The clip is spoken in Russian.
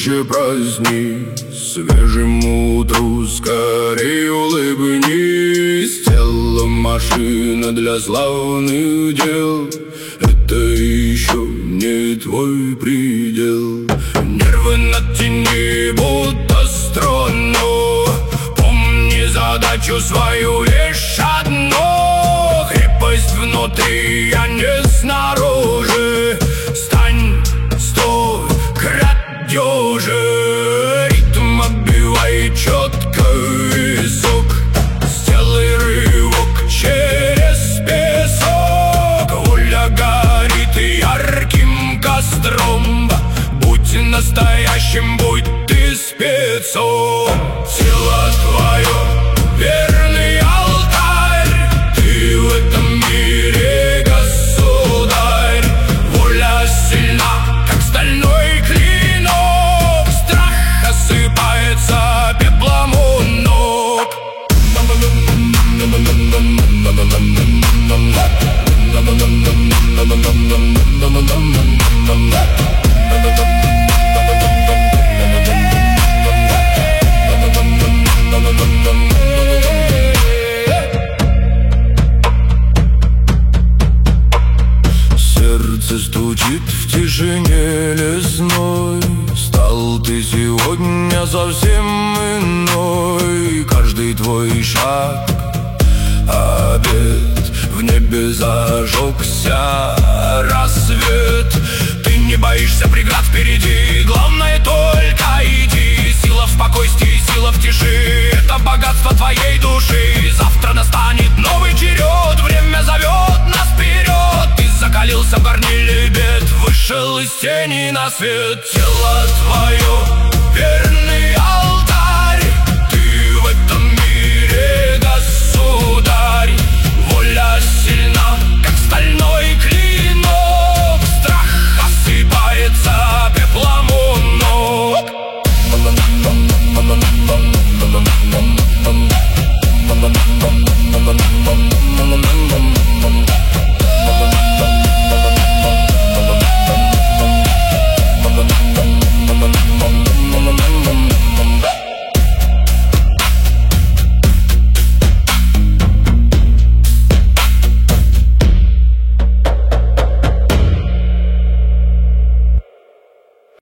позже праздник, свежим утру скорей улыбнись. Тело машина для славных дел, это еще не твой предел. Нервы натяни, будто струну, помни задачу свою лишь одну. Крепость внутри, а не снаружи. Стань, стой, крадёжи. Ритм отбивай четко висок, сделай рывок через песок. Воля горит ярким костром, будь настоящим, будь ты спецом. Тело твое верный алтарь, ты в этом мире государь. Воля сильна, как стальной клинок, страх осыпается пеплом у ног. Сердце стучит в тишине лесной. Стал ты сегодня совсем иной. Каждый твой шаг обед, в небе зажегся рассвет. Ты не боишься преград впереди, главное только иди. Сила в спокойствии, сила в тиши, это богатство твоей души. Завтра настанет новый черед, время зовет нас вперед. Ты закалился в горниле бед, вышел из тени на свет. Тело